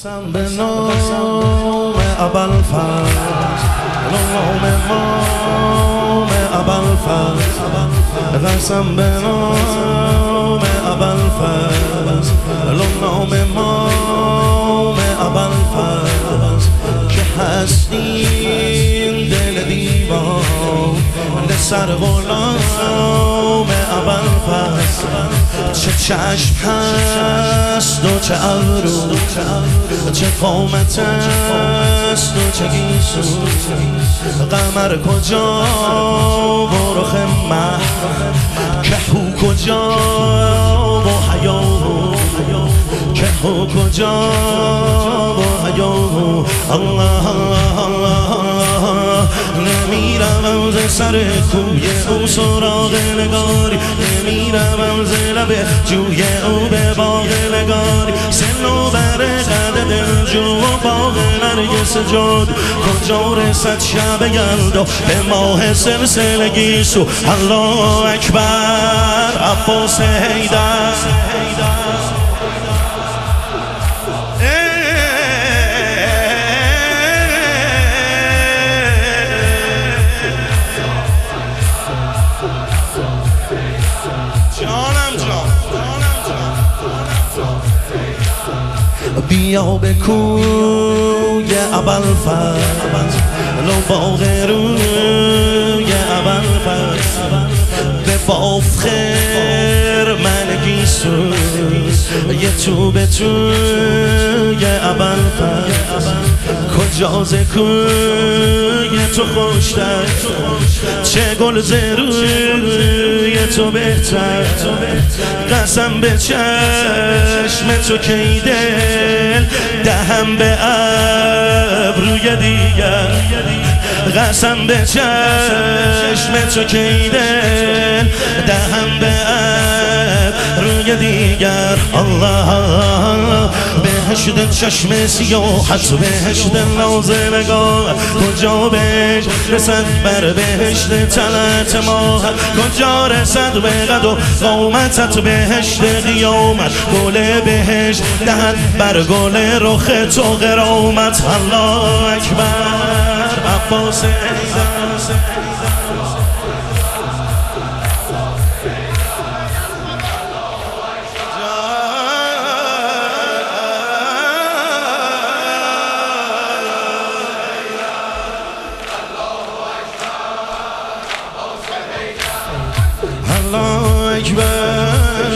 قسم به نام ابوالفضل، نام امام ابوالفضل، قسم به نام ابوالفضل، نام امام ابوالفضل، که هستیم دل دیوان سر غلام ابوالفضل. چه چشم هست و چه ابرو، چه قامت است و چه گیسو، قمر کجا و رخ مه، کهو کجا و حیاهو، کهو کجا و حیاهو. الله الله الله، نمیرم ز سر کوی او سراغ نگاری، نمیرم ز لب جوی او به باغ نگاری، سن و بر قد دلجو و باغ نرگس جاد، کجا رسد شب یلدا به ماه سلسله گیسو. الله اکبر عباس حیدر. بیا به کوی ابوالفضل، لو باغ روی ابوالفضل، به باف خیر من گیسو، یه تو به توی ابوالفضل، کجا ز کوی تو خوشتر، چه گل ز روی تو بهتر، قسم به چشم تو کی دل دهم به ابروی دیگر، قسم به چشم تو کی دل دهم به ابروی دیگر. الله الله، بهشت چشم سیاحت، بهشت نازنگاه، کجا بهش رسد بر بهشت طلعت ماه، کجا رسد به قد و قامتت بهشت قیامت، گل بهشت دهد بر گل رخ تو غرامت. الله اکبر عباس حیدر. الله اکبر.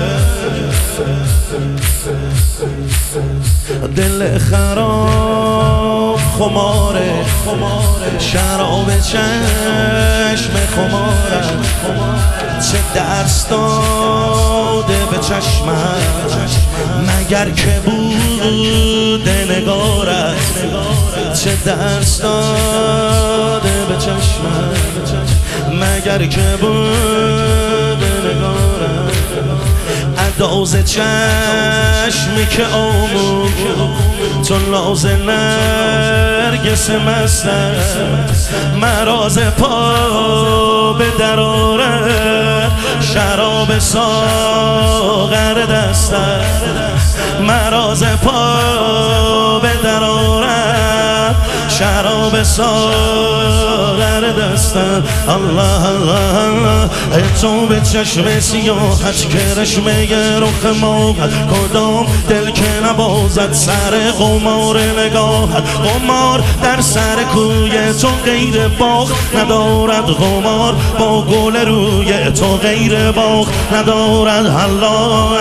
دل خراب خماره، شراب چشم خمارم، چه درس داده به چشمم مگر که بود نگارت، چه درس داده به چشمم مگر که بود نگارت، اداز چشمی که آمون تو لاز نرگس مستم، مراز پا به دراره، شراب ساغر دستم، مراز پا به دراره، شراب ساغر دستم. الله الله الله، تو به چشم سیاحت که رشمه رخ ماهت، کدام دل که نبازد سر قمار نگاهت، قمار در سر کوی تو غیر باغ ندارد، قمار با گل روی تو غیر باغ ندارد. الله